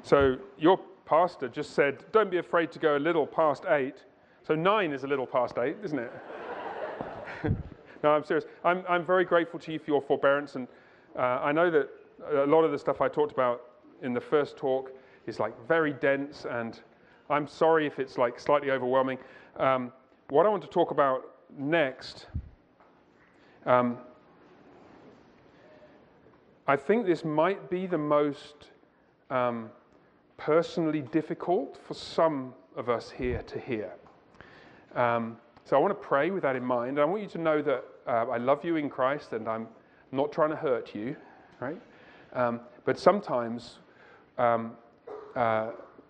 So your pastor just said, don't be afraid to go a little past 8. So 9 is a little past 8, isn't it? No, I'm serious. I'm very grateful to you for your forbearance, and I know that a lot of the stuff I talked about in the first talk is like very dense, and I'm sorry if it's like slightly overwhelming. What I want to talk about next, I think this might be the most personally difficult for some of us here to hear. So I want to pray with that in mind. I want you to know that I love you in Christ and I'm not trying to hurt you, right? But sometimes the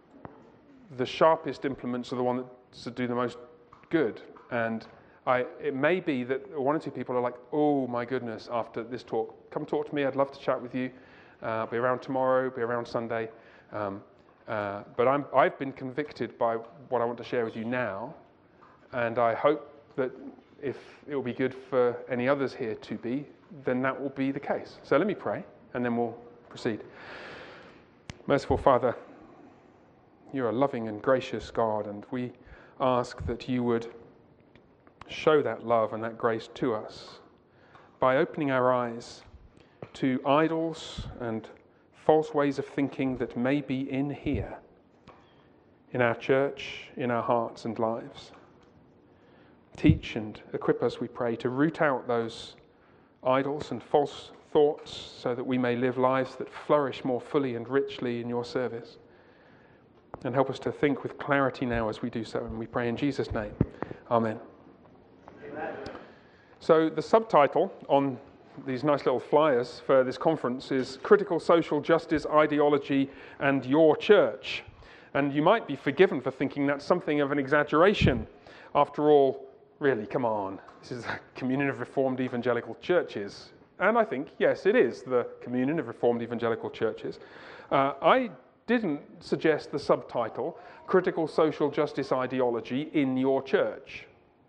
sharpest implements are the ones that do the most good. And it may be that one or two people are like, oh my goodness, after this talk, come talk to me. I'd love to chat with you. I'll be around tomorrow, be around Sunday. But I've been convicted by what I want to share with you now. And I hope that if it will be good for any others here to be, then that will be the case. So let me pray, and then we'll proceed. Merciful Father, you're a loving and gracious God, and we ask that you would show that love and that grace to us by opening our eyes to idols and false ways of thinking that may be in here, in our church, in our hearts and lives. Teach and equip us, we pray, to root out those idols and false thoughts so that we may live lives that flourish more fully and richly in your service. And help us to think with clarity now as we do so. And we pray in Jesus' name. Amen. Amen. So the subtitle on these nice little flyers for this conference is Critical Social Justice Ideology and Your Church. And you might be forgiven for thinking that's something of an exaggeration. After all, really, come on, this is the Communion of Reformed Evangelical Churches. And I think, yes, it is the Communion of Reformed Evangelical Churches. I didn't suggest the subtitle, Critical Social Justice Ideology in Your Church.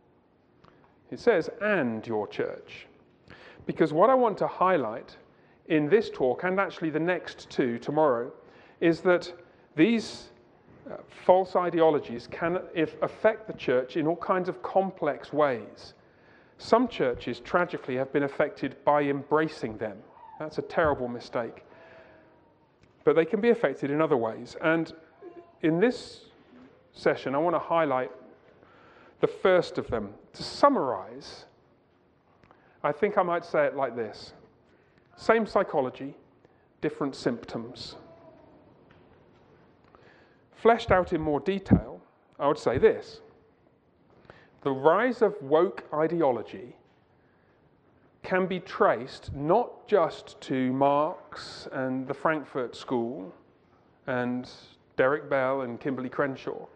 It says, and your church. Because what I want to highlight in this talk, and actually the next two tomorrow, is that these false ideologies can affect the church in all kinds of complex ways. Some churches, tragically, have been affected by embracing them. That's a terrible mistake. But they can be affected in other ways. And in this session, I want to highlight the first of them. To summarize, I think I might say it like this. Same psychology, different symptoms. Fleshed out in more detail, I would say this. The rise of woke ideology can be traced not just to Marx and the Frankfurt School and Derek Bell and Kimberly Crenshaw,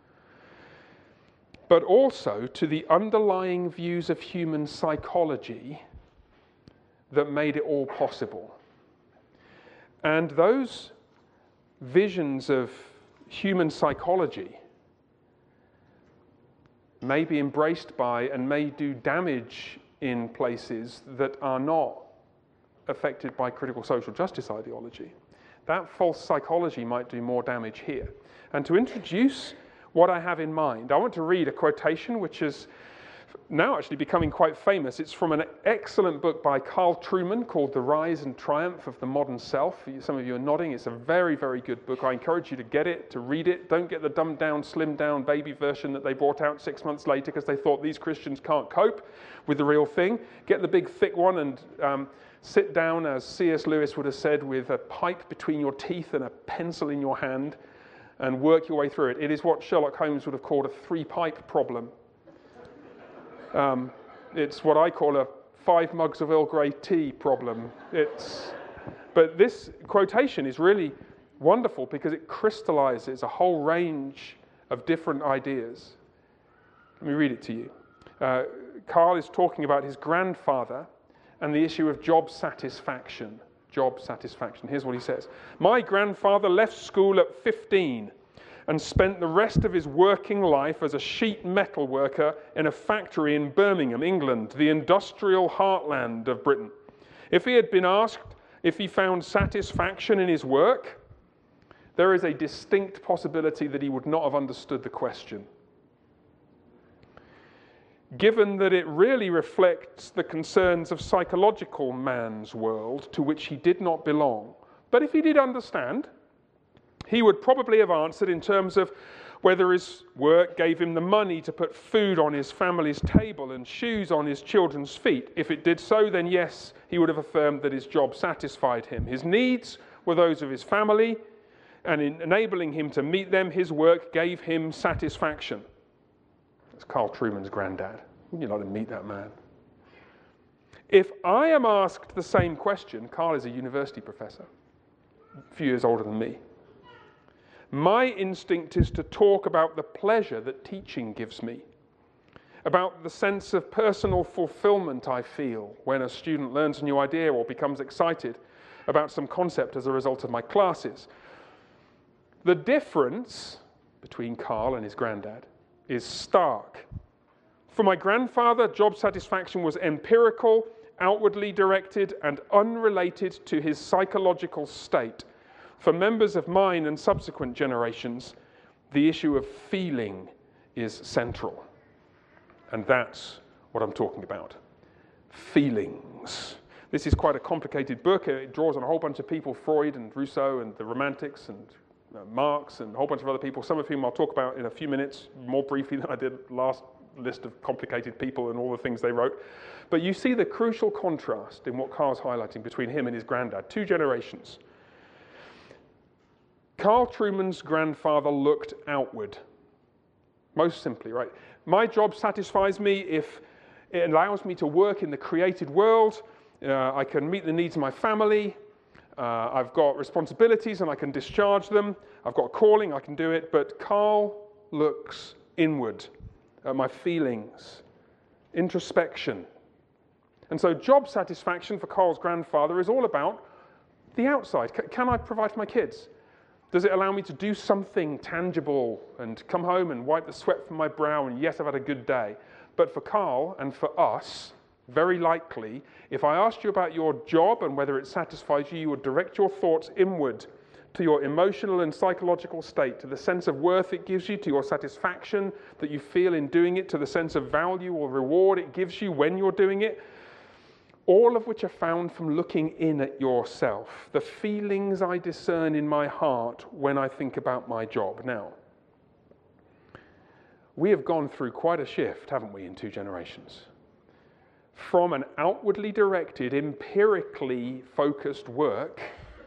but also to the underlying views of human psychology that made it all possible. And those visions of human psychology may be embraced by and may do damage in places that are not affected by critical social justice ideology. That false psychology might do more damage here. And to introduce what I have in mind, I want to read a quotation which is now actually becoming quite famous. It's from an excellent book by Carl Trueman called The Rise and Triumph of the Modern Self. Some of you are nodding. It's a very, very good book. I encourage you to get it, to read it. Don't get the dumbed down, slimmed down baby version that they brought out 6 months later because they thought these Christians can't cope with the real thing. Get the big thick one and sit down, as C.S. Lewis would have said, with a pipe between your teeth and a pencil in your hand and work your way through it. It is what Sherlock Holmes would have called a three-pipe problem. It's what I call a 5 mugs of Earl Grey tea problem. But this quotation is really wonderful because it crystallizes a whole range of different ideas. Let me read it to you. Carl is talking about his grandfather and the issue of job satisfaction. Job satisfaction. Here's what he says. My grandfather left school at 15 and spent the rest of his working life as a sheet metal worker in a factory in Birmingham, England, the industrial heartland of Britain. If he had been asked if he found satisfaction in his work, there is a distinct possibility that he would not have understood the question, given that it really reflects the concerns of psychological man's world to which he did not belong. But if he did understand, he would probably have answered in terms of whether his work gave him the money to put food on his family's table and shoes on his children's feet. If it did so, then yes, he would have affirmed that his job satisfied him. His needs were those of his family, and in enabling him to meet them, his work gave him satisfaction. That's Carl Trueman's granddad. Wouldn't you like to meet that man? If I am asked the same question, Carl is a university professor, a few years older than me. My instinct is to talk about the pleasure that teaching gives me, about the sense of personal fulfillment I feel when a student learns a new idea or becomes excited about some concept as a result of my classes. The difference between Carl and his granddad is stark. For my grandfather, job satisfaction was empirical, outwardly directed, and unrelated to his psychological state. For members of mine and subsequent generations, the issue of feeling is central. And that's what I'm talking about. Feelings. This is quite a complicated book. It draws on a whole bunch of people, Freud and Rousseau and the Romantics and Marx and a whole bunch of other people, some of whom I'll talk about in a few minutes, more briefly than I did last list of complicated people and all the things they wrote. But you see the crucial contrast in what Carl's highlighting between him and his granddad, two generations. Carl Trueman's grandfather looked outward, most simply, right? My job satisfies me if it allows me to work in the created world. I can meet the needs of my family. I've got responsibilities and I can discharge them. I've got a calling, I can do it. But Carl looks inward at my feelings, introspection. And so job satisfaction for Carl's grandfather is all about the outside. Can I provide for my kids? Does it allow me to do something tangible and come home and wipe the sweat from my brow and yes, I've had a good day? But for Carl and for us, very likely, if I asked you about your job and whether it satisfies you, you would direct your thoughts inward to your emotional and psychological state, to the sense of worth it gives you, to your satisfaction that you feel in doing it, to the sense of value or reward it gives you when you're doing it. All of which are found from looking in at yourself, the feelings I discern in my heart when I think about my job. Now, we have gone through quite a shift, haven't we, in two generations? From an outwardly directed, empirically focused world,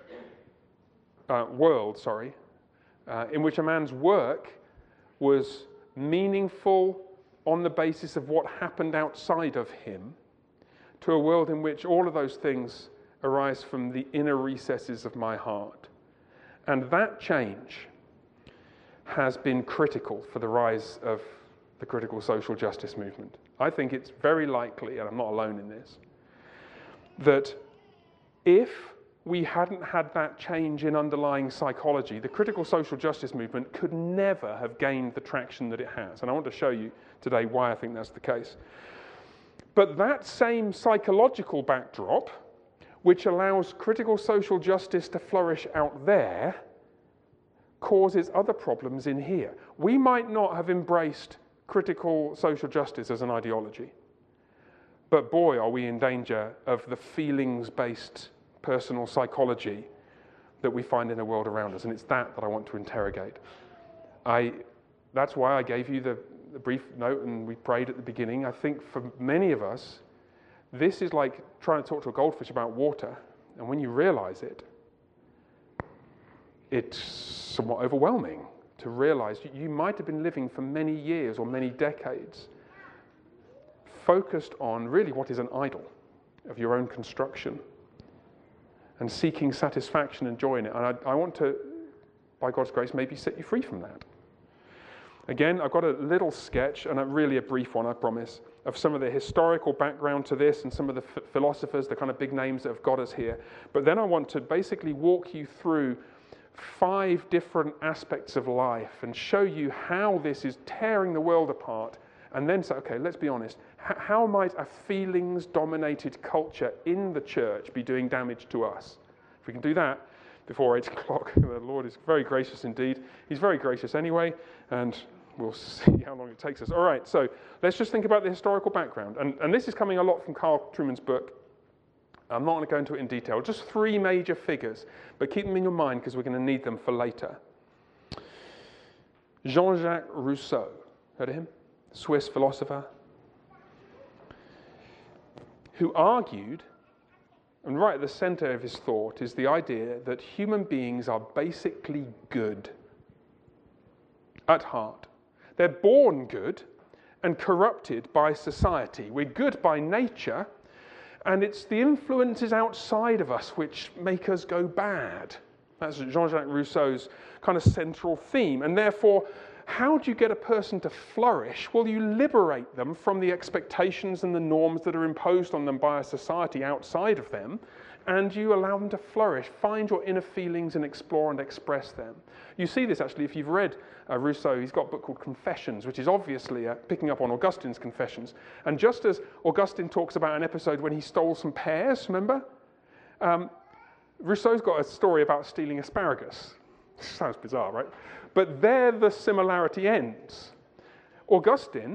in which a man's work was meaningful on the basis of what happened outside of him, to a world in which all of those things arise from the inner recesses of my heart. And that change has been critical for the rise of the critical social justice movement. I think it's very likely, and I'm not alone in this, that if we hadn't had that change in underlying psychology, the critical social justice movement could never have gained the traction that it has. And I want to show you today why I think that's the case. But that same psychological backdrop, which allows critical social justice to flourish out there, causes other problems in here. We might not have embraced critical social justice as an ideology, but boy, are we in danger of the feelings-based personal psychology that we find in the world around us, and it's that I want to interrogate. That's why I gave you the brief note and we prayed at the beginning. I think for many of us, this is like trying to talk to a goldfish about water, and when you realize it, it's somewhat overwhelming to realize you might have been living for many years or many decades focused on really what is an idol of your own construction and seeking satisfaction and joy in it. And I want to, by God's grace, maybe set you free from that. Again, I've got a little sketch, and really a brief one, I promise, of some of the historical background to this and some of the philosophers, the kind of big names that have got us here. But then I want to basically walk you through 5 different aspects of life and show you how this is tearing the world apart, and then say, okay, let's be honest, how might a feelings-dominated culture in the church be doing damage to us? If we can do that, before 8 o'clock. The Lord is very gracious indeed. He's very gracious anyway, and we'll see how long it takes us. All right, so let's just think about the historical background. And this is coming a lot from Carl Trueman's book. I'm not going to go into it in detail. Just 3 major figures, but keep them in your mind because we're going to need them for later. Jean-Jacques Rousseau, heard of him? Swiss philosopher, who argued, and right at the center of his thought is the idea that human beings are basically good at heart. They're born good and corrupted by society. We're good by nature, and it's the influences outside of us which make us go bad. That's Jean-Jacques Rousseau's kind of central theme. And therefore, how do you get a person to flourish? Well, you liberate them from the expectations and the norms that are imposed on them by a society outside of them, and you allow them to flourish. Find your inner feelings and explore and express them. You see this actually if you've read Rousseau. He's got a book called Confessions, which is obviously picking up on Augustine's Confessions. And just as Augustine talks about an episode when he stole some pears, remember? Rousseau's got a story about stealing asparagus. Sounds bizarre, right? But there the similarity ends. Augustine,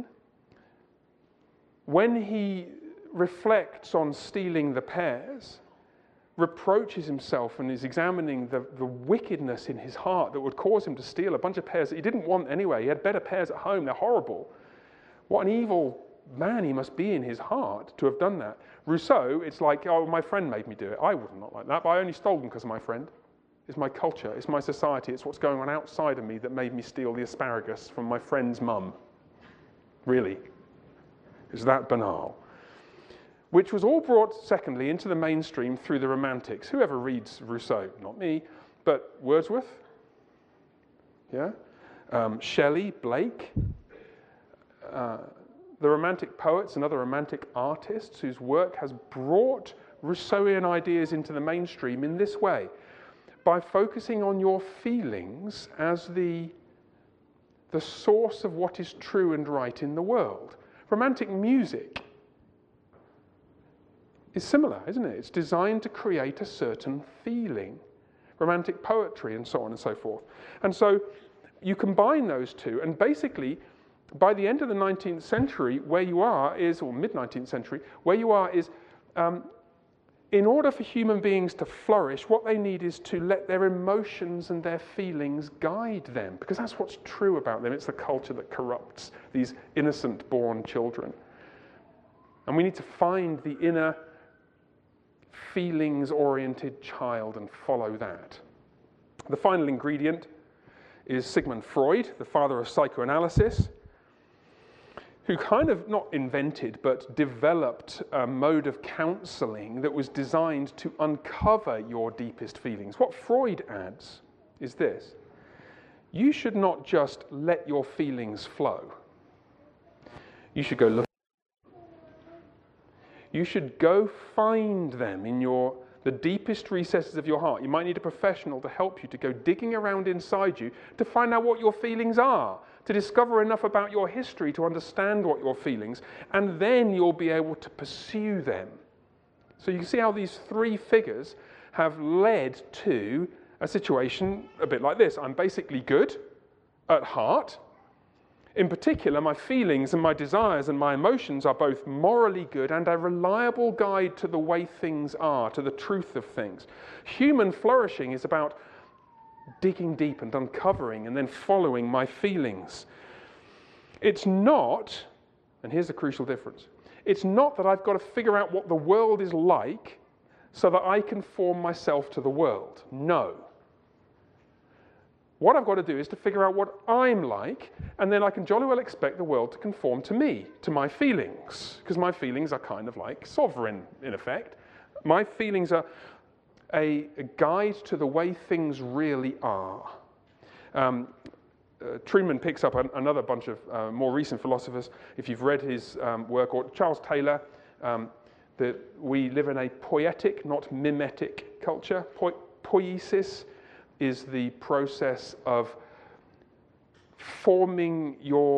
when he reflects on stealing the pears, reproaches himself and is examining the wickedness in his heart that would cause him to steal a bunch of pears that he didn't want anyway. He had better pears at home. They're horrible. What an evil man he must be in his heart to have done that. Rousseau, it's like, oh, my friend made me do it. I would not like that, but I only stole them because of my friend. It's my culture, it's my society, it's what's going on outside of me that made me steal the asparagus from my friend's mum. Really? Is that banal? Which was all brought, secondly, into the mainstream through the Romantics. Whoever reads Rousseau, not me, but Wordsworth, yeah, Shelley, Blake, the Romantic poets and other Romantic artists whose work has brought Rousseauian ideas into the mainstream in this way, by focusing on your feelings as the source of what is true and right in the world. Romantic music is similar, isn't it? It's designed to create a certain feeling. Romantic poetry and so on and so forth. And so you combine those two, and basically, by the end of the 19th century, where you are is, or mid-19th century, where you are is, in order for human beings to flourish, what they need is to let their emotions and their feelings guide them, because that's what's true about them. It's the culture that corrupts these innocent-born children. And we need to find the inner feelings-oriented child and follow that. The final ingredient is Sigmund Freud, the father of psychoanalysis, who kind of not invented but developed a mode of counseling that was designed to uncover your deepest feelings. What Freud adds is this: you should not just let your feelings flow. You should go look. You should go find them in the deepest recesses of your heart. You might need a professional to help you to go digging around inside you to find out what your feelings are, to discover enough about your history to understand what your feelings, and then you'll be able to pursue them. So you can see how these 3 figures have led to a situation a bit like this. I'm basically good at heart. In particular, my feelings and my desires and my emotions are both morally good and a reliable guide to the way things are, to the truth of things. Human flourishing is about digging deep and uncovering and then following my feelings. It's not, and here's the crucial difference, it's not that I've got to figure out what the world is like so that I can form myself to the world. No. What I've got to do is to figure out what I'm like, and then I can jolly well expect the world to conform to me, to my feelings, because my feelings are kind of like sovereign, in effect. My feelings are a guide to the way things really are. Truman picks up another bunch of more recent philosophers. If you've read his work, or Charles Taylor, that we live in a poietic, not mimetic culture. Poiesis is the process of forming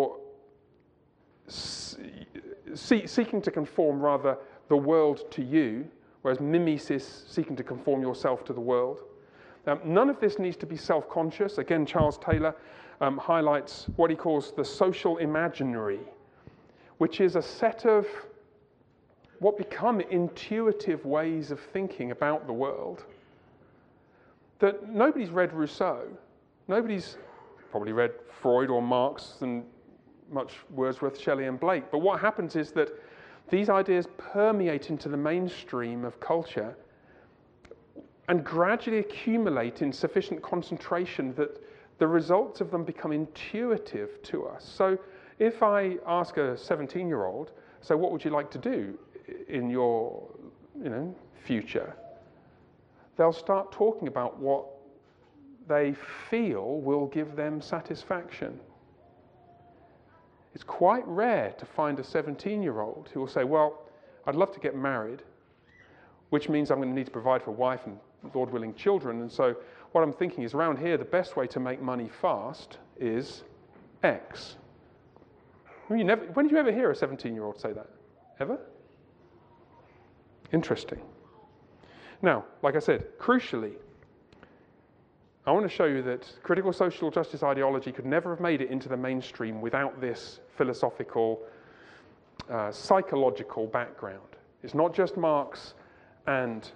seeking to conform rather the world to you, whereas mimesis, seeking to conform yourself to the world. None of this needs to be self-conscious. Again, Charles Taylor highlights what he calls the social imaginary, which is a set of what become intuitive ways of thinking about the world. That nobody's read Rousseau, nobody's probably read Freud or Marx and much Wordsworth, Shelley and Blake, but what happens is that these ideas permeate into the mainstream of culture and gradually accumulate in sufficient concentration that the results of them become intuitive to us. So if I ask a 17-year-old, so what would you like to do in your future? They'll start talking about what they feel will give them satisfaction. It's quite rare to find a 17-year-old who will say, well, I'd love to get married, which means I'm going to need to provide for a wife and, Lord willing, children. And so what I'm thinking is, around here, the best way to make money fast is X. When did you ever hear a 17-year-old say that? Ever? Interesting. Now, like I said, crucially, I want to show you that critical social justice ideology could never have made it into the mainstream without this philosophical, psychological background. It's not just Marx and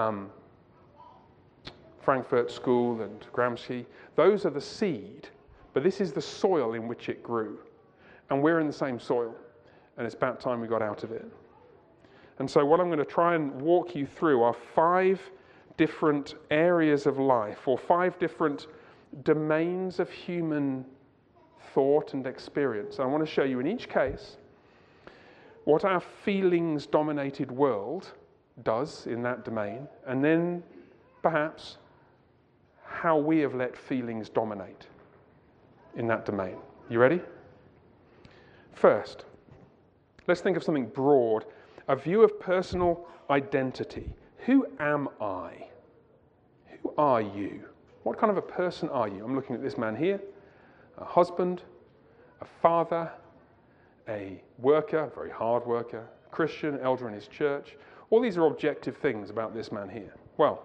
Frankfurt School and Gramsci. Those are the seed, but this is the soil in which it grew. And we're in the same soil, and it's about time we got out of it. And so what I'm going to try and walk you through are 5 different areas of life, or 5 different domains of human thought and experience. I want to show you in each case what our feelings-dominated world does in that domain, and then perhaps how we have let feelings dominate in that domain. You ready? First, let's think of something broad, a view of personal identity. Who am I? Who are you? What kind of a person are you? I'm looking at this man here, a husband, a father, a worker, a very hard worker, a Christian, elder in his church. All these are objective things about this man here. Well,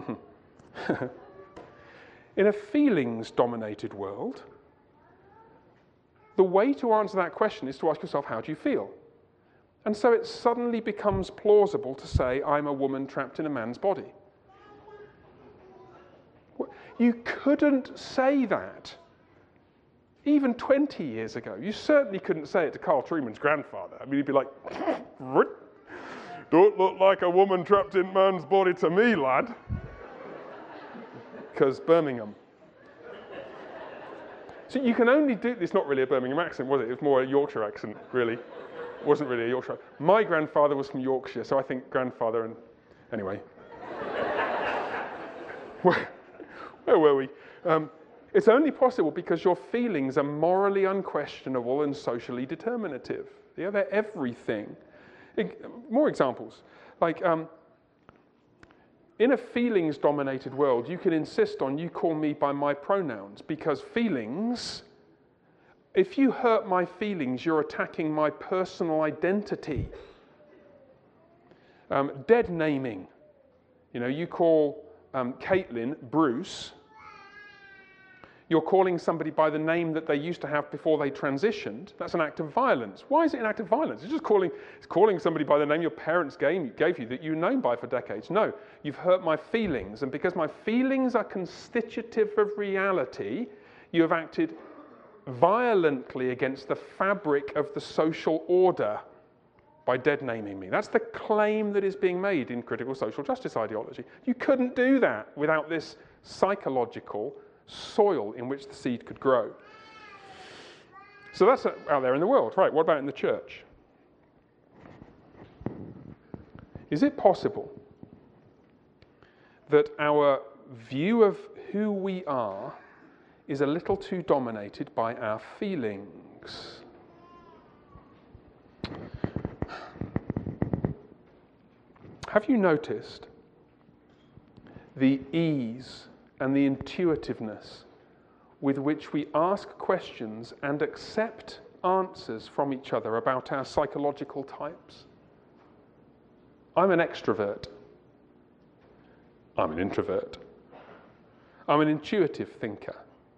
in a feelings-dominated world, the way to answer that question is to ask yourself, how do you feel? And so it suddenly becomes plausible to say, I'm a woman trapped in a man's body. You couldn't say that even 20 years ago. You certainly couldn't say it to Carl Trueman's grandfather. I mean, he'd be like, don't look like a woman trapped in man's body to me, lad. Because Birmingham. So you can only do, it's not really a Birmingham accent, was it? It was more a Yorkshire accent, really. It wasn't really a Yorkshire. My grandfather was from Yorkshire, so I think grandfather and... Anyway. Where were we? It's only possible because your feelings are morally unquestionable and socially determinative. Yeah, they're everything. More examples. Like, in a feelings-dominated world, you can insist on you call me by my pronouns, because feelings... If you hurt my feelings, you're attacking my personal identity. Dead naming. You call Caitlin Bruce. You're calling somebody by the name that they used to have before they transitioned. That's an act of violence. Why is it an act of violence? It's calling somebody by the name your parents gave you that you've known by for decades. No, you've hurt my feelings. And because my feelings are constitutive of reality, you have acted violently against the fabric of the social order by dead naming me. That's the claim that is being made in critical social justice ideology. You couldn't do that without this psychological soil in which the seed could grow. So that's out there in the world. Right, what about in the church? Is it possible that our view of who we are is a little too dominated by our feelings? Have you noticed the ease and the intuitiveness with which we ask questions and accept answers from each other about our psychological types? I'm an extrovert. I'm an introvert. I'm an intuitive thinker.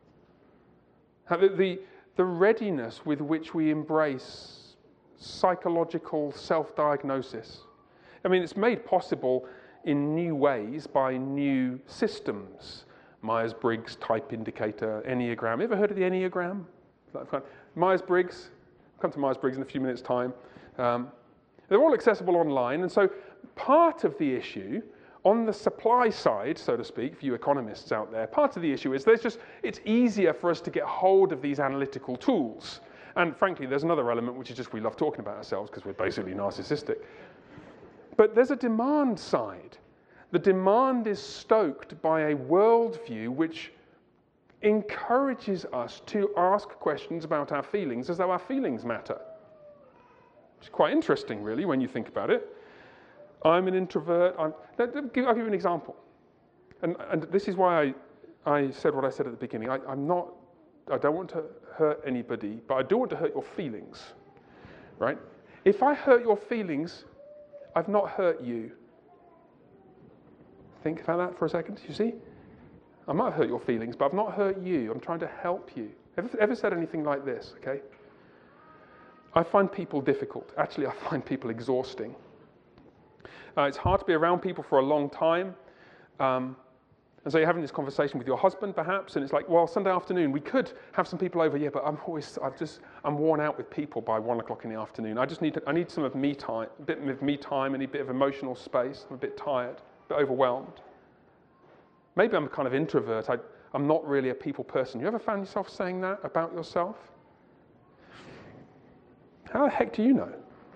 The readiness with which we embrace psychological self-diagnosis. I mean, it's made possible in new ways by new systems. Myers-Briggs type indicator, Enneagram. Ever heard of the Enneagram? Myers-Briggs. I'll come to Myers-Briggs in a few minutes' time. They're all accessible online, and so part of the issue on the supply side, so to speak, for you economists out there, part of the issue is it's easier for us to get hold of these analytical tools. And frankly, there's another element, which is just we love talking about ourselves because we're basically narcissistic. But there's a demand side. The demand is stoked by a worldview which encourages us to ask questions about our feelings as though our feelings matter. It's quite interesting, really, when you think about it. I'm an introvert. I'll give you an example. And this is why I said what I said at the beginning. I don't want to hurt anybody, but I do want to hurt your feelings, right? If I hurt your feelings, I've not hurt you. Think about that for a second, you see? I might have hurt your feelings, but I've not hurt you. I'm trying to help you. Ever said anything like this, okay? I find people difficult. Actually, I find people exhausting. It's hard to be around people for a long time. And so you're having this conversation with your husband, perhaps, and it's like, well, Sunday afternoon, we could have some people over, yeah, but I'm worn out with people by 1 o'clock in the afternoon. I need some of me time, a bit of me time, I need a bit of emotional space. I'm a bit tired, a bit overwhelmed. Maybe I'm a kind of introvert. I'm not really a people person. You ever found yourself saying that about yourself? How the heck do you know?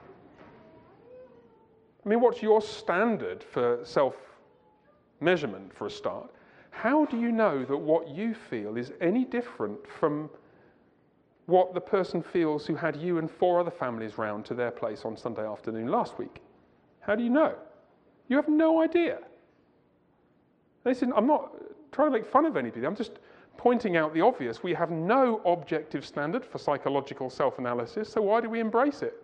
I mean, what's your standard for self-measurement, for a start? How do you know that what you feel is any different from what the person feels who had you and 4 other families round to their place on Sunday afternoon last week? How do you know? You have no idea. Listen, I'm not trying to make fun of anybody. I'm just pointing out the obvious. We have no objective standard for psychological self-analysis, so why do we embrace it?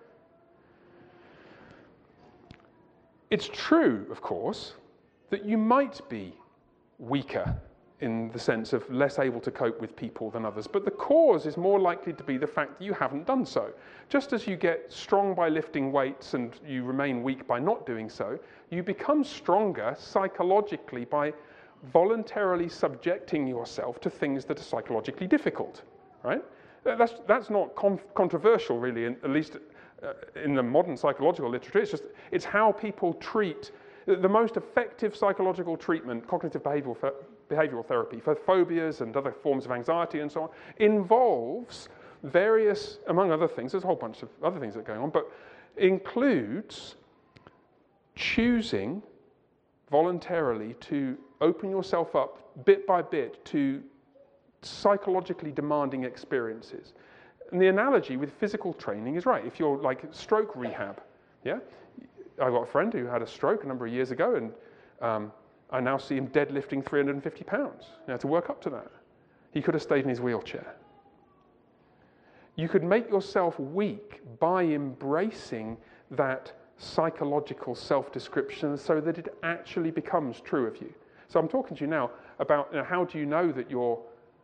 It's true, of course, that you might be weaker in the sense of less able to cope with people than others, but the cause is more likely to be the fact that you haven't done so. Just as you get strong by lifting weights and you remain weak by not doing so, you become stronger psychologically by voluntarily subjecting yourself to things that are psychologically difficult, right? That's not controversial, really, at least in the modern psychological literature. It's how people treat. The most effective psychological treatment, cognitive behavioral therapy for phobias and other forms of anxiety and so on, involves various, among other things, there's a whole bunch of other things that are going on, but includes choosing voluntarily to open yourself up bit by bit to psychologically demanding experiences. And the analogy with physical training is right. If you're like stroke rehab, yeah? I've got a friend who had a stroke a number of years ago, and I now see him deadlifting 350 pounds, to work up to that. He could have stayed in his wheelchair. You could make yourself weak by embracing that psychological self-description so that it actually becomes true of you. So I'm talking to you now about how do you know that you're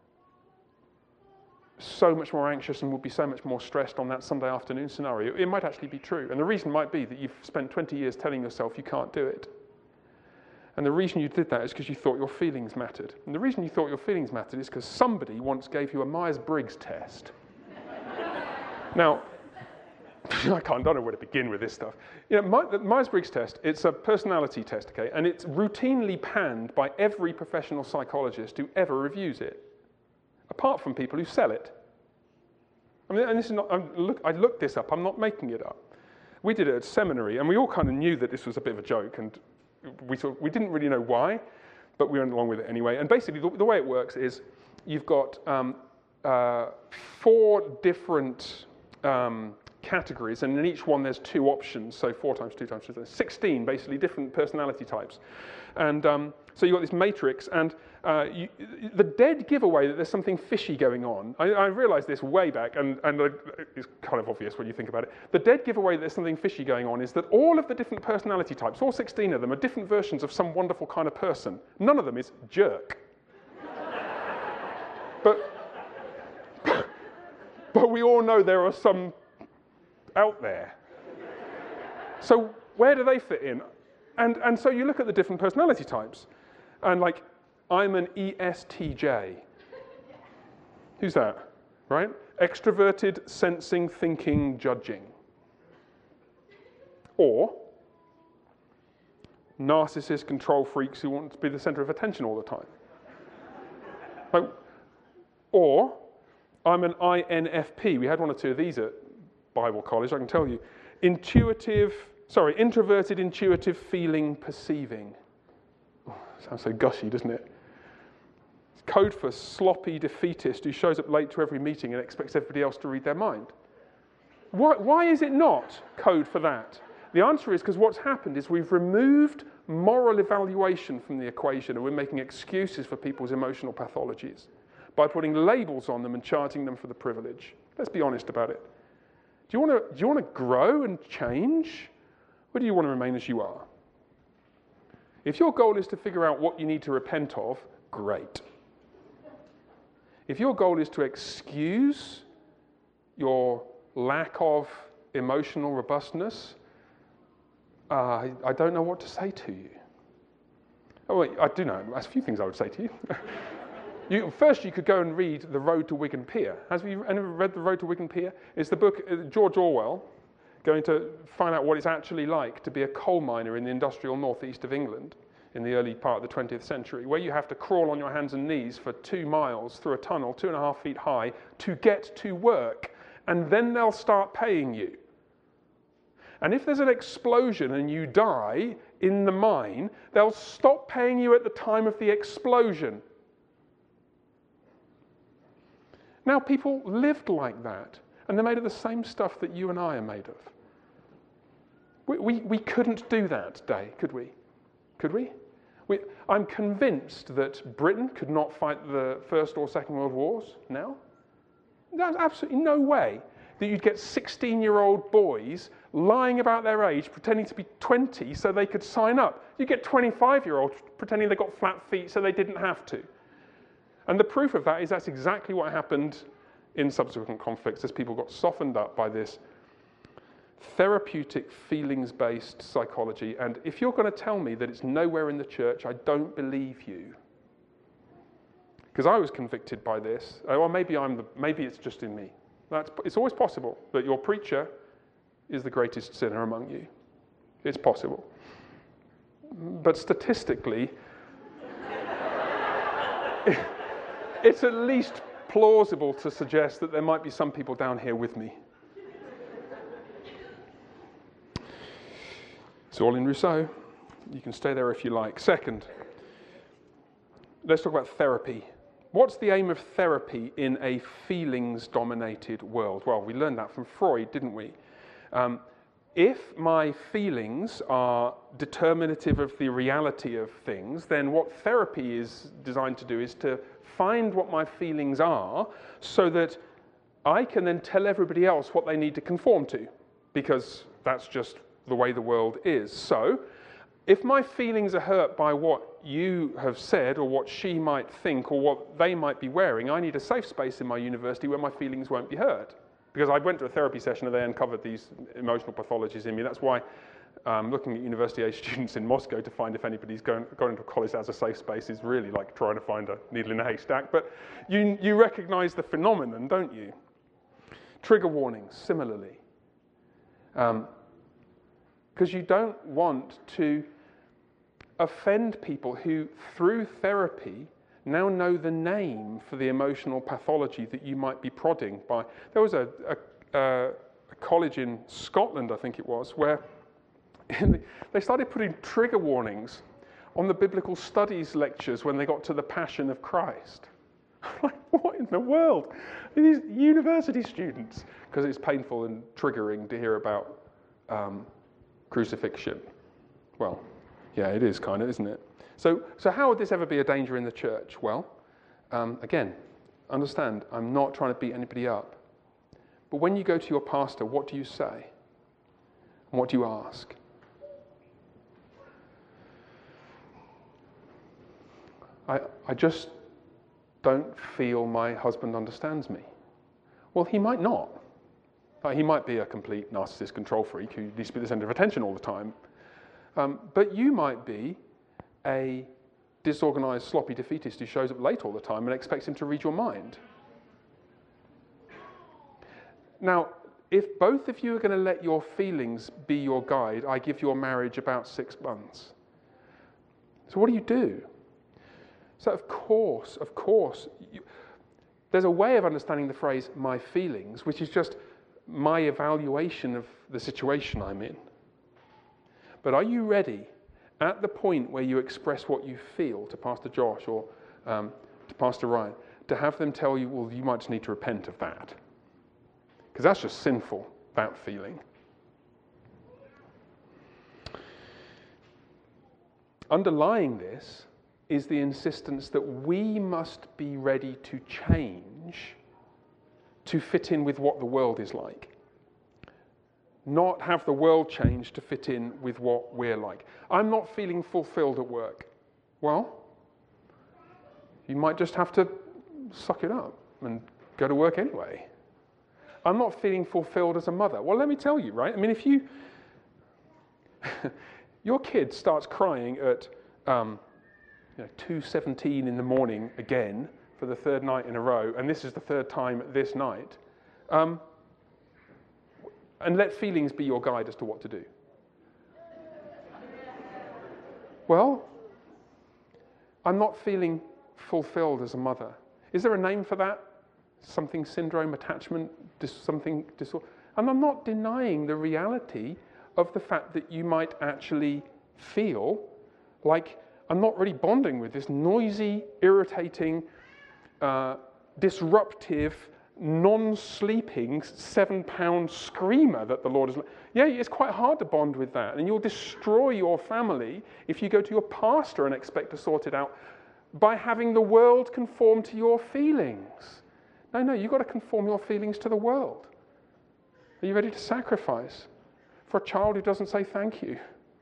so much more anxious and would be so much more stressed on that Sunday afternoon scenario. It might actually be true. And the reason might be that you've spent 20 years telling yourself you can't do it. And the reason you did that is because you thought your feelings mattered. And the reason you thought your feelings mattered is because somebody once gave you a Myers-Briggs test. Now, I don't know where to begin with this stuff. The Myers-Briggs test, it's a personality test, okay? And it's routinely panned by every professional psychologist who ever reviews it, apart from people who sell it. I mean, and this is not, I looked this up, I'm not making it up. We did it at seminary, and we all kind of knew that this was a bit of a joke, and we didn't really know why, but we went along with it anyway. And basically, the way it works is you've got 4 different categories, and in each one there's 2 options, so 4 times 2 times 2, 16 basically different personality types. And so you've got this matrix, and the dead giveaway that there's something fishy going on, I realized this way back, and it's kind of obvious when you think about it. The dead giveaway that there's something fishy going on is that all of the different personality types, all 16 of them, are different versions of some wonderful kind of person. None of them is jerk. But but we all know there are some out there. So where do they fit in? And so you look at the different personality types, and like, I'm an ESTJ. Who's that? Right? Extroverted, sensing, thinking, judging. Or narcissist, control freaks who want to be the center of attention all the time. Like, or I'm an INFP. We had one or two of these at Bible college, I can tell you. Introverted, intuitive, feeling, perceiving. Oh, sounds so gushy, doesn't it? It's code for sloppy defeatist who shows up late to every meeting and expects everybody else to read their mind. Why is it not code for that? The answer is because what's happened is we've removed moral evaluation from the equation, and we're making excuses for people's emotional pathologies by putting labels on them and charging them for the privilege. Let's be honest about it. Do you want to grow and change, or do you want to remain as you are? If your goal is to figure out what you need to repent of, great. If your goal is to excuse your lack of emotional robustness, I don't know what to say to you. Oh, wait, I do know. There's a few things I would say to you. First, you could go and read The Road to Wigan Pier. Have you ever read The Road to Wigan Pier? It's the book, George Orwell, going to find out what it's actually like to be a coal miner in the industrial northeast of England in the early part of the 20th century, where you have to crawl on your hands and knees for 2 miles through a tunnel 2.5 feet high to get to work, and then they'll start paying you. And if there's an explosion and you die in the mine, they'll stop paying you at the time of the explosion. Now, people lived like that, and they're made of the same stuff that you and I are made of. We couldn't do that today, could we? Could we? I'm convinced that Britain could not fight the First or Second World Wars now. There's absolutely no way that you'd get 16-year-old boys lying about their age, pretending to be 20 so they could sign up. You get 25-year-olds pretending they got flat feet so they didn't have to. And the proof of that is that's exactly what happened in subsequent conflicts as people got softened up by this therapeutic, feelings-based psychology. And if you're going to tell me that it's nowhere in the church, I don't believe you. Because I was convicted by this. Or maybe it's just in me. It's always possible that your preacher is the greatest sinner among you. It's possible. But statistically, it's at least plausible to suggest that there might be some people down here with me. It's all in Rousseau. You can stay there if you like. Second, let's talk about therapy. What's the aim of therapy in a feelings-dominated world? Well, we learned that from Freud, didn't we? If my feelings are determinative of the reality of things, then what therapy is designed to do is to find what my feelings are so that I can then tell everybody else what they need to conform to, because that's just the way the world is. So, if my feelings are hurt by what you have said or what she might think or what they might be wearing, I need a safe space in my university where my feelings won't be hurt. Because I went to a therapy session and they uncovered these emotional pathologies in me. That's why I'm looking at university-age students in Moscow to find if anybody's gone into a college that has a safe space is really like trying to find a needle in a haystack. But you recognize the phenomenon, don't you? Trigger warnings, similarly. Because you don't want to offend people who, through therapy, now know the name for the emotional pathology that you might be prodding by. There was a college in Scotland, I think it was, where they started putting trigger warnings on the biblical studies lectures when they got to the Passion of Christ. Like, what in the world? These university students, because it's painful and triggering to hear about crucifixion. Well, yeah, it is kind of, isn't it? So how would this ever be a danger in the church? Well, again, understand, I'm not trying to beat anybody up. But when you go to your pastor, what do you say? And what do you ask? I just don't feel my husband understands me. Well, he might not. He might be a complete narcissist control freak who needs to be the center of attention all the time. But you might be a disorganized, sloppy defeatist who shows up late all the time and expects him to read your mind. Now, if both of you are going to let your feelings be your guide, I give your marriage about 6 months. So what do? So of course, there's a way of understanding the phrase my feelings, which is just my evaluation of the situation I'm in. But are you ready at the point where you express what you feel to Pastor Josh or to Pastor Ryan, to have them tell you, well, you might just need to repent of that? Because that's just sinful, that feeling. Underlying this is the insistence that we must be ready to change to fit in with what the world is like. Not have the world change to fit in with what we're like. I'm not feeling fulfilled at work. Well, you might just have to suck it up and go to work anyway. I'm not feeling fulfilled as a mother. Well, let me tell you, right? I mean, if your kid starts crying at 2:17 in the morning again for the third night in a row, and this is the third time this night, and let feelings be your guide as to what to do. Well, I'm not feeling fulfilled as a mother. Is there a name for that? Something syndrome, attachment, something disorder. And I'm not denying the reality of the fact that you might actually feel like I'm not really bonding with this noisy, irritating, disruptive, non-sleeping 7-pound screamer that the Lord is. Yeah, it's quite hard to bond with that, and you'll destroy your family if you go to your pastor and expect to sort it out by having the world conform to your feelings. No, you've got to conform your feelings to the world. Are you ready to sacrifice for a child who doesn't say thank you?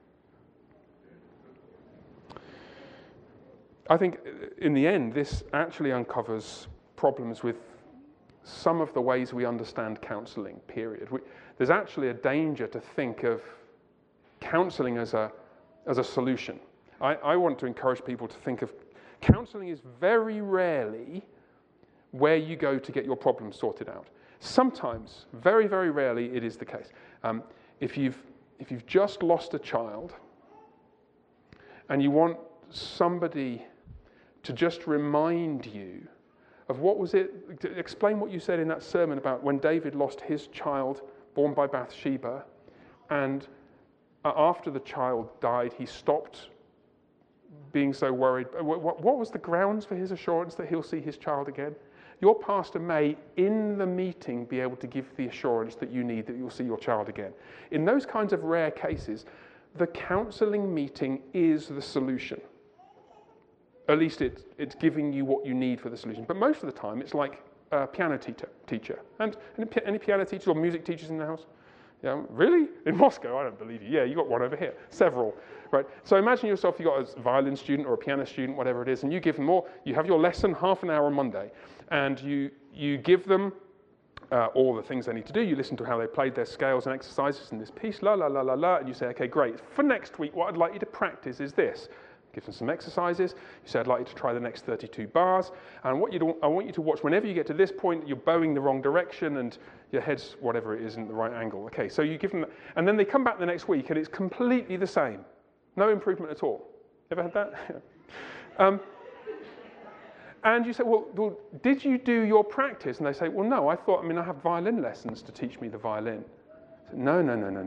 I think in the end, this actually uncovers problems with some of the ways we understand counselling, period. There's actually a danger to think of counselling as a solution. I want to encourage people to think of counselling is very rarely where you go to get your problems sorted out. Sometimes, very, very rarely, it is the case. If you've just lost a child and you want somebody to just remind you of what was it, explain what you said in that sermon about when David lost his child born by Bathsheba, and after the child died, he stopped being so worried. What was the grounds for his assurance that he'll see his child again? Your pastor may, in the meeting, be able to give the assurance that you need that you'll see your child again. In those kinds of rare cases, the counselling meeting is the solution. At least it's giving you what you need for the solution. But most of the time, it's like a piano teacher. And any piano teachers or music teachers in the house? Yeah, really? In Moscow? I don't believe you. Yeah, you got one over here. Several. Right? So imagine yourself, you got a violin student or a piano student, whatever it is, and you give them you have your lesson half an hour on Monday, and you give them all the things they need to do. You listen to how they played their scales and exercises in this piece, la, la, la, la, la, and you say, okay, great. For next week, what I'd like you to practice is this. Give them some exercises. You say, I'd like you to try the next 32 bars. And I want you to watch whenever you get to this point, you're bowing the wrong direction and your head's, whatever it is, in the right angle. Okay, so you give them, and then they come back the next week and it's completely the same. No improvement at all. Ever had that? And you say, well, did you do your practice? And they say, well, no, I have violin lessons to teach me the violin. So, no.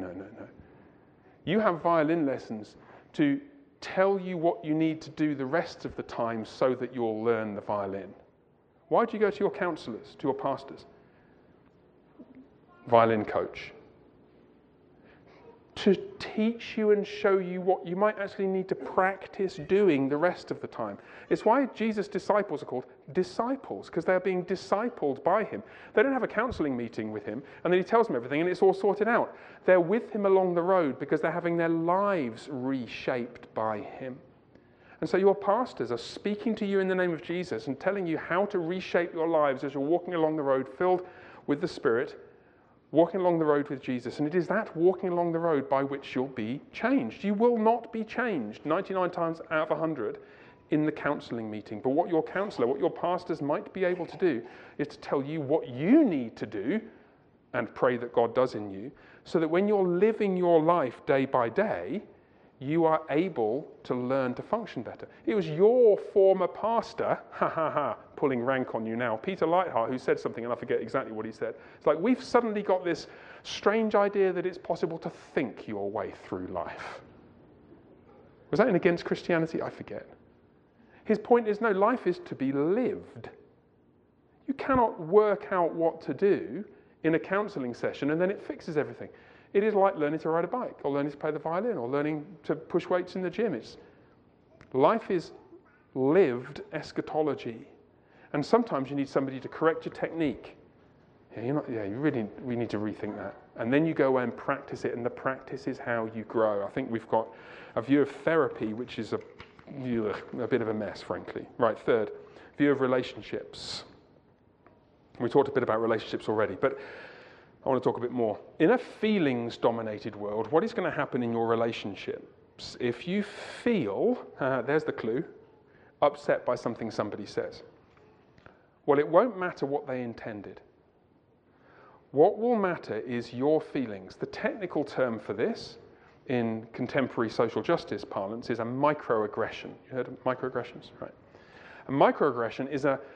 You have violin lessons to tell you what you need to do the rest of the time so that you'll learn the violin. Why do you go to your counselors, to your pastors? Violin coach. To teach you and show you what you might actually need to practice doing the rest of the time. It's why Jesus' disciples are called disciples, because they're being discipled by him. They don't have a counseling meeting with him, and then he tells them everything, and it's all sorted out. They're with him along the road because they're having their lives reshaped by him. And so your pastors are speaking to you in the name of Jesus and telling you how to reshape your lives as you're walking along the road filled with the Spirit, walking along the road with Jesus. And it is that walking along the road by which you'll be changed. You will not be changed 99 times out of 100 in the counselling meeting. But what your counsellor, what your pastors might be able to do is to tell you what you need to do and pray that God does in you, so that when you're living your life day by day, you are able to learn to function better. It was your former pastor, pulling rank on you now, Peter Lightheart, who said something, and I forget exactly what he said. It's like we've suddenly got this strange idea that it's possible to think your way through life. Was that in Against Christianity? I forget. His point is, no, life is to be lived. You cannot work out what to do in a counselling session and then it fixes everything. It is like learning to ride a bike or learning to play the violin or learning to push weights in the gym. Life is lived eschatology. And sometimes you need somebody to correct your technique. We need to rethink that. And then you go away and practice it, and the practice is how you grow. I think we've got a view of therapy, which is a bit of a mess, frankly. Right, third, view of relationships. We talked a bit about relationships already, but I want to talk a bit more. In a feelings-dominated world, what is going to happen in your relationships if you feel, there's the clue, upset by something somebody says? Well, it won't matter what they intended. What will matter is your feelings. The technical term for this in contemporary social justice parlance is a microaggression. You heard of microaggressions? Right. A microaggression is a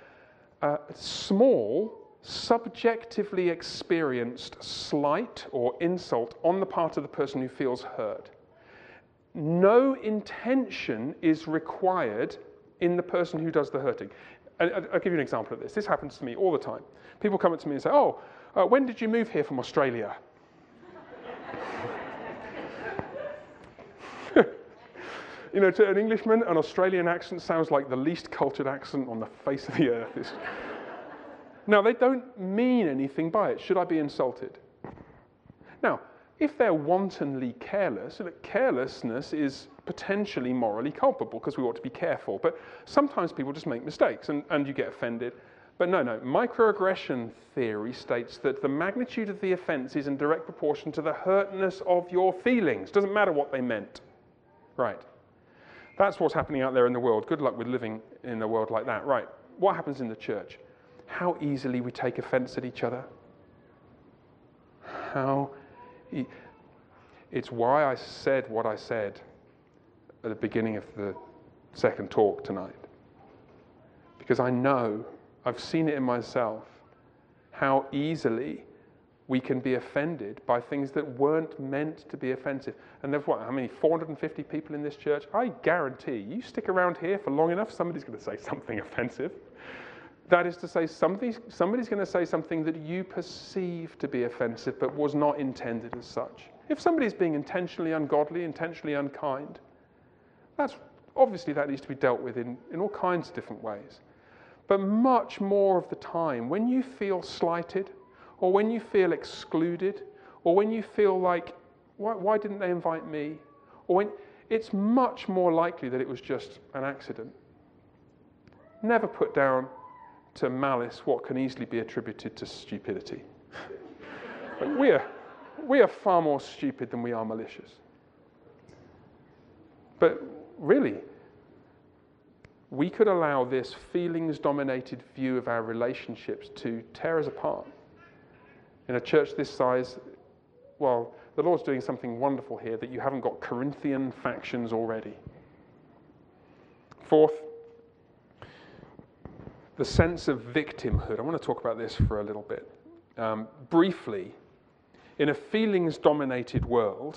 small, subjectively experienced slight or insult on the part of the person who feels hurt. No intention is required in the person who does the hurting. I'll give you an example of this. This happens to me all the time. People come up to me and say, when did you move here from Australia? You know, to an Englishman, an Australian accent sounds like the least cultured accent on the face of the earth. Now, they don't mean anything by it. Should I be insulted? Now, if they're wantonly careless, carelessness is potentially morally culpable because we ought to be careful. But sometimes people just make mistakes and you get offended. But no, microaggression theory states that the magnitude of the offence is in direct proportion to the hurtness of your feelings. Doesn't matter what they meant. Right. That's what's happening out there in the world. Good luck with living in a world like that. Right. What happens in the church? How easily we take offence at each other. It's why I said what I said at the beginning of the second talk tonight. Because I know, I've seen it in myself, how easily we can be offended by things that weren't meant to be offensive. And there's 450 people in this church? I guarantee you stick around here for long enough, somebody's going to say something offensive. That is to say, somebody's going to say something that you perceive to be offensive but was not intended as such. If somebody's being intentionally ungodly, intentionally unkind, that needs to be dealt with in all kinds of different ways. But much more of the time, when you feel slighted, or when you feel excluded, or when you feel like, why didn't they invite me? It's much more likely that it was just an accident. Never put down to malice what can easily be attributed to stupidity. We are far more stupid than we are malicious. But really, we could allow this feelings-dominated view of our relationships to tear us apart. In a church this size, well, the Lord's doing something wonderful here that you haven't got Corinthian factions already. Fourth, the sense of victimhood. I want to talk about this for a little bit. Briefly, in a feelings-dominated world,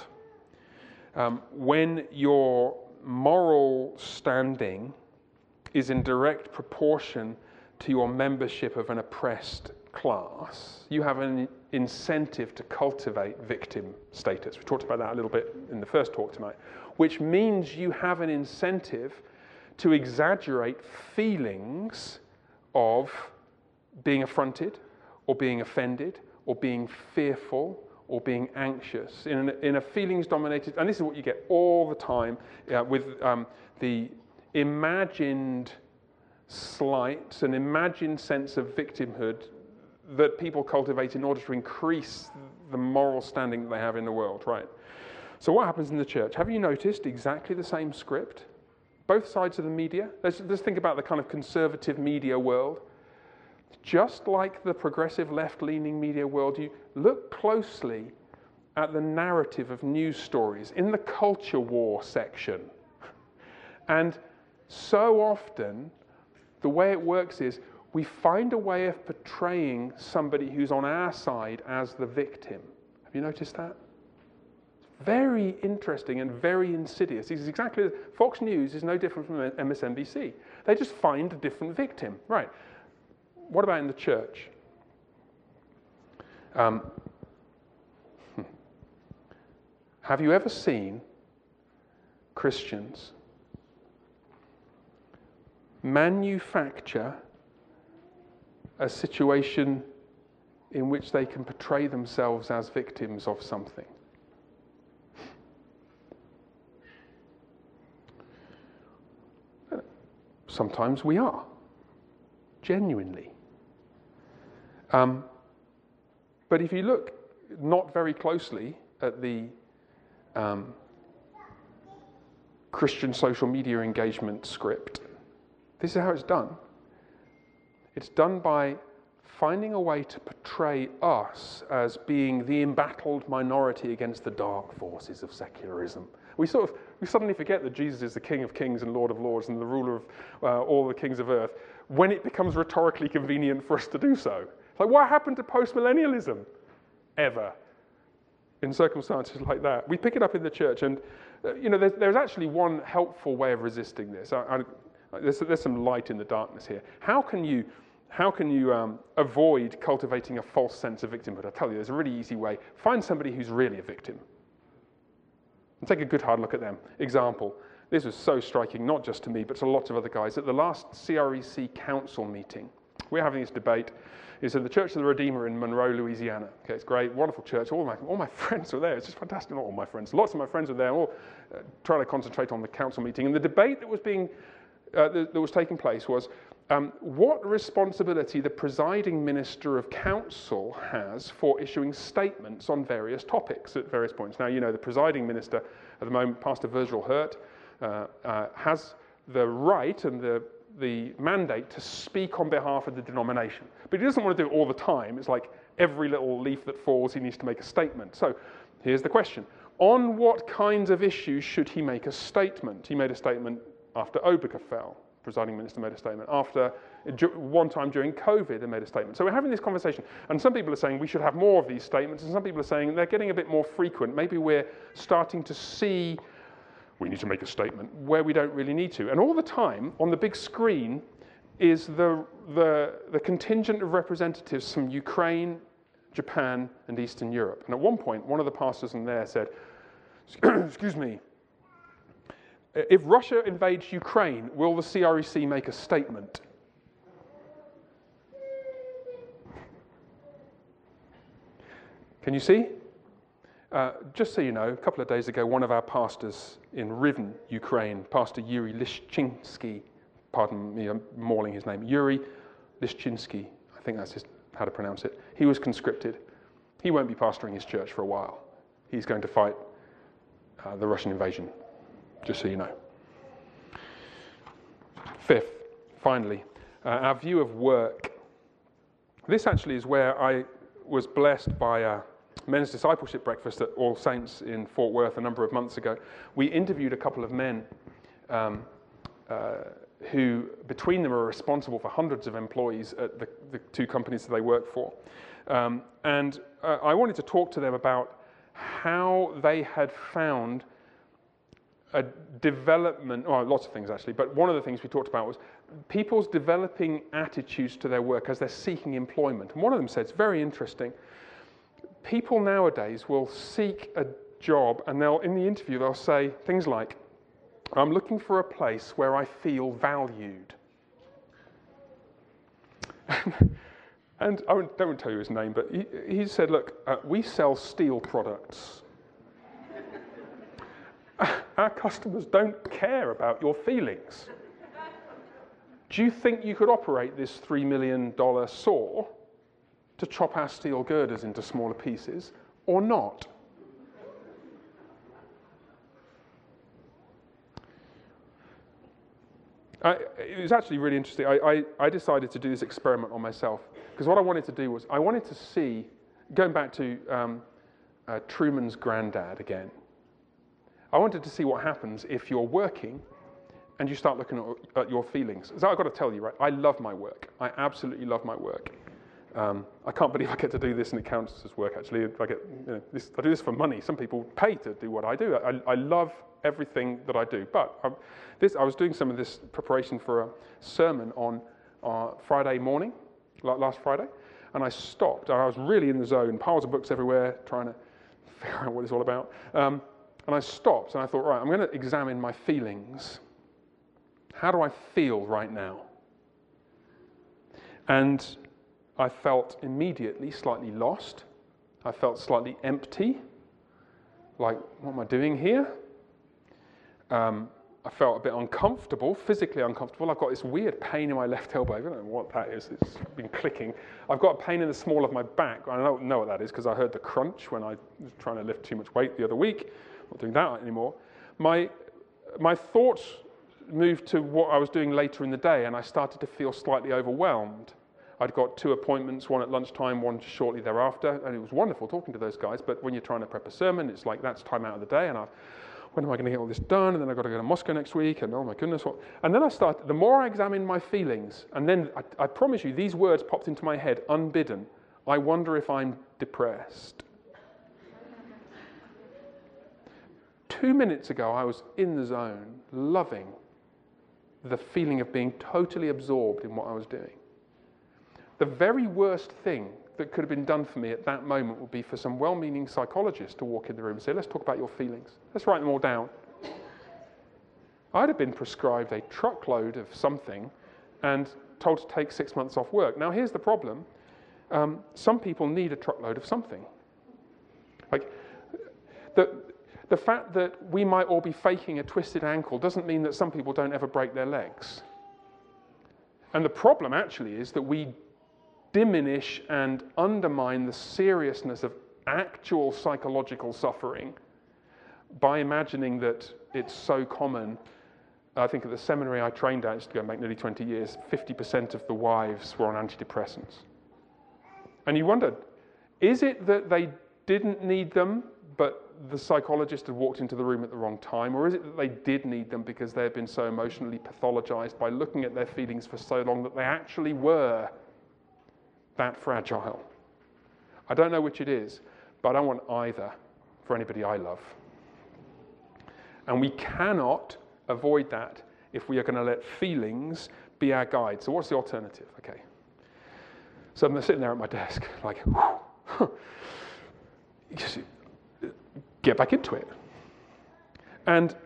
when your moral standing is in direct proportion to your membership of an oppressed class, you have an incentive to cultivate victim status. We talked about that a little bit in the first talk tonight, which means you have an incentive to exaggerate feelings of being affronted or being offended or being fearful or being anxious in a feelings-dominated, and this is what you get all the time with the imagined slights, an imagined sense of victimhood that people cultivate in order to increase the moral standing that they have in the world, right? So what happens in the church? Have you noticed exactly the same script? Both sides of the media. Let's think about the kind of conservative media world. Just like the progressive left-leaning media world, you look closely at the narrative of news stories in the culture war section. And so often, the way it works is we find a way of portraying somebody who's on our side as the victim. Have you noticed that? Very interesting and very insidious. It's exactly, Fox News is no different from MSNBC. They just find a different victim. Right. What about in the church? Have you ever seen Christians manufacture a situation in which they can portray themselves as victims of something? Sometimes we are, genuinely. But if you look not very closely at the Christian social media engagement script, this is how it's done. It's done by finding a way to portray us as being the embattled minority against the dark forces of secularism. We suddenly forget that Jesus is the King of Kings and Lord of Lords and the ruler of all the kings of earth when it becomes rhetorically convenient for us to do so. It's like, what happened to post-millennialism? Ever. In circumstances like that. We pick it up in the church, and there's actually one helpful way of resisting this. There's some light in the darkness here. How can you avoid cultivating a false sense of victimhood? I'll tell you, there's a really easy way. Find somebody who's really a victim. And take a good hard look at them. Example, this was so striking, not just to me, but to lots of other guys. At the last CREC council meeting, we're having this debate. It's at the Church of the Redeemer in Monroe, Louisiana. Okay, it's great, wonderful church. All my friends were there. It's just fantastic. Not all my friends. Lots of my friends were there, all trying to concentrate on the council meeting. And the debate that was taking place was what responsibility the presiding minister of council has for issuing statements on various topics at various points. Now, the presiding minister at the moment, Pastor Virgil Hurt, has the right and the mandate to speak on behalf of the denomination. But he doesn't want to do it all the time. It's like every little leaf that falls, he needs to make a statement. So here's the question. On what kinds of issues should he make a statement? He made a statement after Oberka fell. Presiding minister made a statement. One time during COVID, they made a statement. So we're having this conversation. And some people are saying we should have more of these statements, and some people are saying they're getting a bit more frequent. Maybe we're starting to see we need to make a statement where we don't really need to. And all the time, on the big screen, is the contingent of representatives from Ukraine, Japan, and Eastern Europe. And at one point, one of the pastors in there said, excuse me, if Russia invades Ukraine, will the CREC make a statement? Can you see? Just so you know, a couple of days ago, one of our pastors in Rivne, Ukraine, Pastor Yuri Lishchinsky, pardon me, I'm mauling his name, Yuri Lishchinsky, I think that's how to pronounce it. He was conscripted. He won't be pastoring his church for a while. He's going to fight the Russian invasion, just so you know. Fifth, finally, our view of work. This actually is where I was blessed by a men's discipleship breakfast at All Saints in Fort Worth a number of months ago. We interviewed a couple of men who, between them, are responsible for hundreds of employees at the two companies that they work for. And I wanted to talk to them about how they had found a development, lots of things actually, but one of the things we talked about was people's developing attitudes to their work as they're seeking employment. And one of them said, it's very interesting, people nowadays will seek a job and in the interview they'll say things like, I'm looking for a place where I feel valued. And I don't tell you his name, but he said, look, we sell steel products. Our customers don't care about your feelings. do you think you could operate this $3 million saw to chop our steel girders into smaller pieces or not? It was actually really interesting. I decided to do this experiment on myself because what I wanted to do was I wanted to see, going back to Truman's granddad again, I wanted to see what happens if you're working and you start looking at your feelings. So I've got to tell you, right, I love my work. I absolutely love my work. I can't believe I get to do this and it counts as work, actually. I do this for money. Some people pay to do what I do. I love everything that I do. But I was doing some of this preparation for a sermon on Friday morning, last Friday, and I stopped. And I was really in the zone, piles of books everywhere, trying to figure out what it's all about. And I stopped and I thought, right, I'm going to examine my feelings. How do I feel right now? And I felt immediately slightly lost. I felt slightly empty. Like, what am I doing here? I felt a bit uncomfortable, physically uncomfortable. I've got this weird pain in my left elbow. I don't know what that is. It's been clicking. I've got a pain in the small of my back. I don't know what that is because I heard the crunch when I was trying to lift too much weight the other week. I'm not doing that anymore. My thoughts moved to what I was doing later in the day, and I started to feel slightly overwhelmed. I'd got 2 appointments, one at lunchtime, one shortly thereafter, and it was wonderful talking to those guys, but when you're trying to prep a sermon, it's like that's time out of the day, and when am I going to get all this done? And then I've got to go to Moscow next week, and oh my goodness, what? And then the more I examined my feelings, and then I promise you, these words popped into my head unbidden. I wonder if I'm depressed. 2 minutes ago, I was in the zone, loving the feeling of being totally absorbed in what I was doing. The very worst thing that could have been done for me at that moment would be for some well-meaning psychologist to walk in the room and say, let's talk about your feelings. Let's write them all down. I'd have been prescribed a truckload of something and told to take 6 months off work. Now, here's the problem. Some people need a truckload of something. Like, the fact that we might all be faking a twisted ankle doesn't mean that some people don't ever break their legs. And the problem actually is that we diminish and undermine the seriousness of actual psychological suffering by imagining that it's so common. I think at the seminary I trained at, just going back nearly 20 years, 50% of the wives were on antidepressants. And you wondered, is it that they didn't need them, but the psychologist had walked into the room at the wrong time? Or is it that they did need them because they had been so emotionally pathologized by looking at their feelings for so long that they actually were that fragile? I don't know which it is, but I don't want either for anybody I love. And we cannot avoid that if we are going to let feelings be our guide. So what's the alternative? Okay. So I'm sitting there at my desk, like, get back into it. And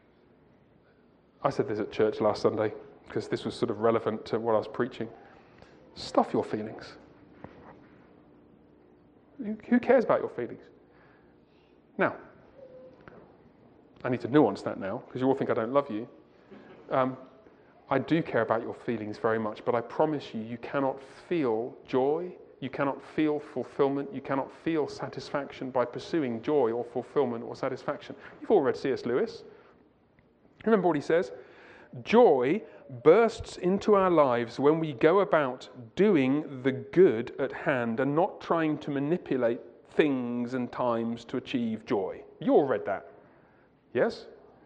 I said this at church last Sunday because this was sort of relevant to what I was preaching. Stuff your feelings. Who cares about your feelings? Now, I need to nuance that now because you all think I don't love you. I do care about your feelings very much, but I promise you, you cannot feel joy, you cannot feel fulfillment, you cannot feel satisfaction by pursuing joy or fulfillment or satisfaction. You've all read C.S. Lewis. Remember what he says? Joy bursts into our lives when we go about doing the good at hand and not trying to manipulate things and times to achieve joy. You all read that. Yes?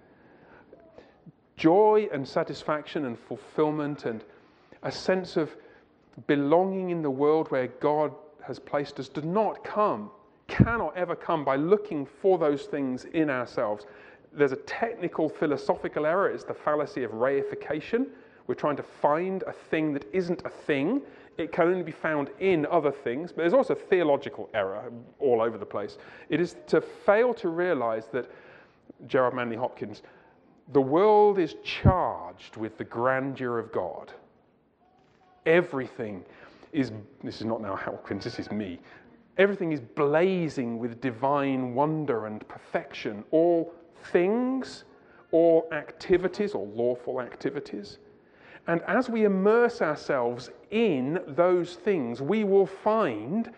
Joy and satisfaction and fulfillment and a sense of belonging in the world where God has placed us cannot ever come by looking for those things in ourselves. There's a technical philosophical error. It's the fallacy of reification. We're trying to find a thing that isn't a thing. It can only be found in other things. But there's also a theological error all over the place. It is to fail to realize that, Gerard Manley Hopkins, the world is charged with the grandeur of God. Everything is, this is not now Hopkins, this is me. Everything is blazing with divine wonder and perfection. All things, all activities, or lawful activities. And as we immerse ourselves in those things, we will find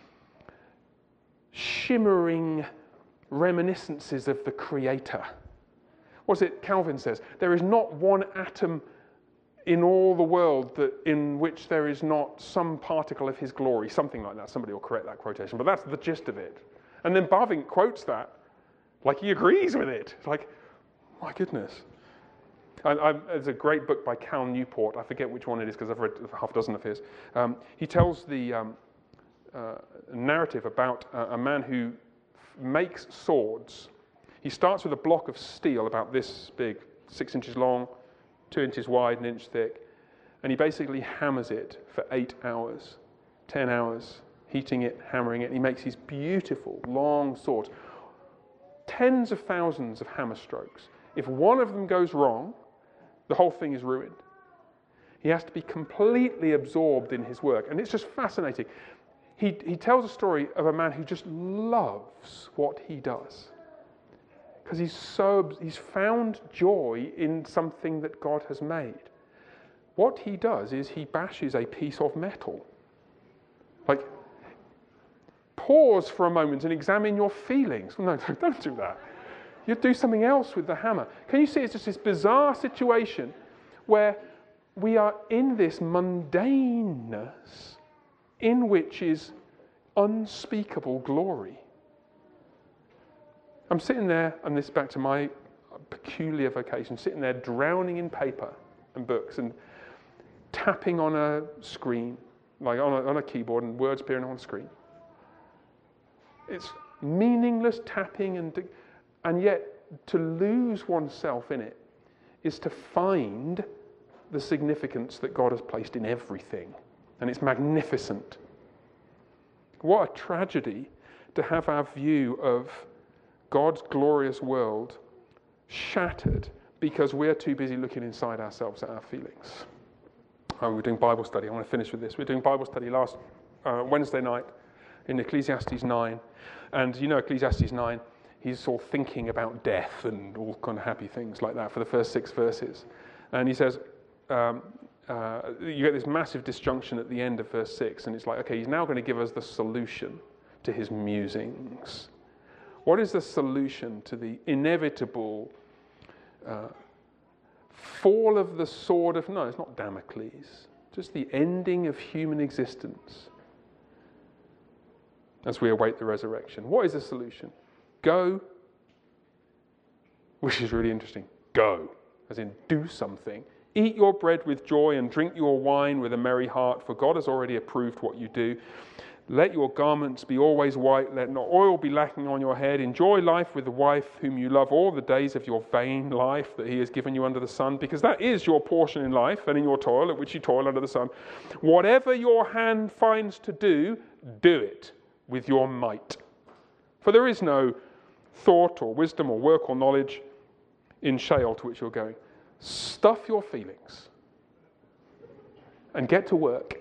shimmering reminiscences of the Creator. What's it Calvin says? There is not one atom in all the world in which there is not some particle of his glory, something like that. Somebody will correct that quotation, but that's the gist of it. And then Bavinck quotes that like he agrees with it. It's like, my goodness. There's a great book by Cal Newport. I forget which one it is because I've read half a dozen of his. He tells the narrative about a man who makes swords. He starts with a block of steel about this big, 6 inches long, 2 inches wide, an inch thick, and he basically hammers it for 8 hours, 10 hours, heating it, hammering it, and he makes these beautiful, long swords. Tens of thousands of hammer strokes. If one of them goes wrong, the whole thing is ruined. He has to be completely absorbed in his work, and it's just fascinating. He tells a story of a man who just loves what he does because he's found joy in something that God has made. What he does is he bashes a piece of metal. Like, pause for a moment and examine your feelings. No, don't do that. You do something else with the hammer. Can you see it's just this bizarre situation where we are in this mundaneness in which is unspeakable glory. I'm sitting there, and this is back to my peculiar vocation, sitting there drowning in paper and books and tapping on a screen, like on a keyboard, and words appearing on a screen. It's meaningless tapping, and yet to lose oneself in it is to find the significance that God has placed in everything. And it's magnificent. What a tragedy to have our view of God's glorious world shattered because we're too busy looking inside ourselves at our feelings. We're doing Bible study. I want to finish with this. We're doing Bible study last Wednesday night in Ecclesiastes 9. And you know Ecclesiastes 9, he's all thinking about death and all kind of happy things like that for the first 6 verses. And he says, you get this massive disjunction at the end of verse 6, and it's like, okay, he's now going to give us the solution to his musings. What is the solution to the inevitable fall of the sword of, no, it's not Damocles, just the ending of human existence as we await the resurrection? What is the solution? Go, which is really interesting, go, as in do something. Eat your bread with joy and drink your wine with a merry heart, for God has already approved what you do. Let your garments be always white, let not oil be lacking on your head. Enjoy life with the wife whom you love all the days of your vain life that he has given you under the sun, because that is your portion in life and in your toil, at which you toil under the sun. Whatever your hand finds to do, do it with your might. For there is no thought or wisdom or work or knowledge in Sheol to which you're going. Stuff your feelings and get to work,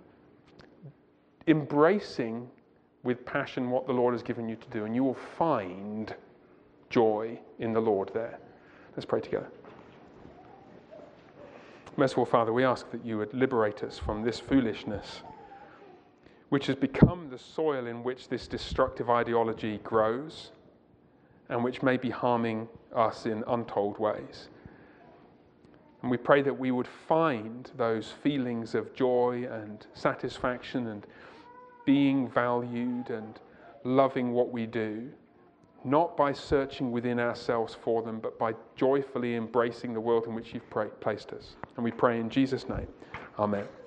embracing with passion what the Lord has given you to do, and you will find joy in the Lord there. Let's pray together. Merciful Father, we ask that you would liberate us from this foolishness, which has become the soil in which this destructive ideology grows and which may be harming us in untold ways. And we pray that we would find those feelings of joy and satisfaction and being valued and loving what we do, not by searching within ourselves for them, but by joyfully embracing the world in which you've placed us. And we pray in Jesus' name. Amen.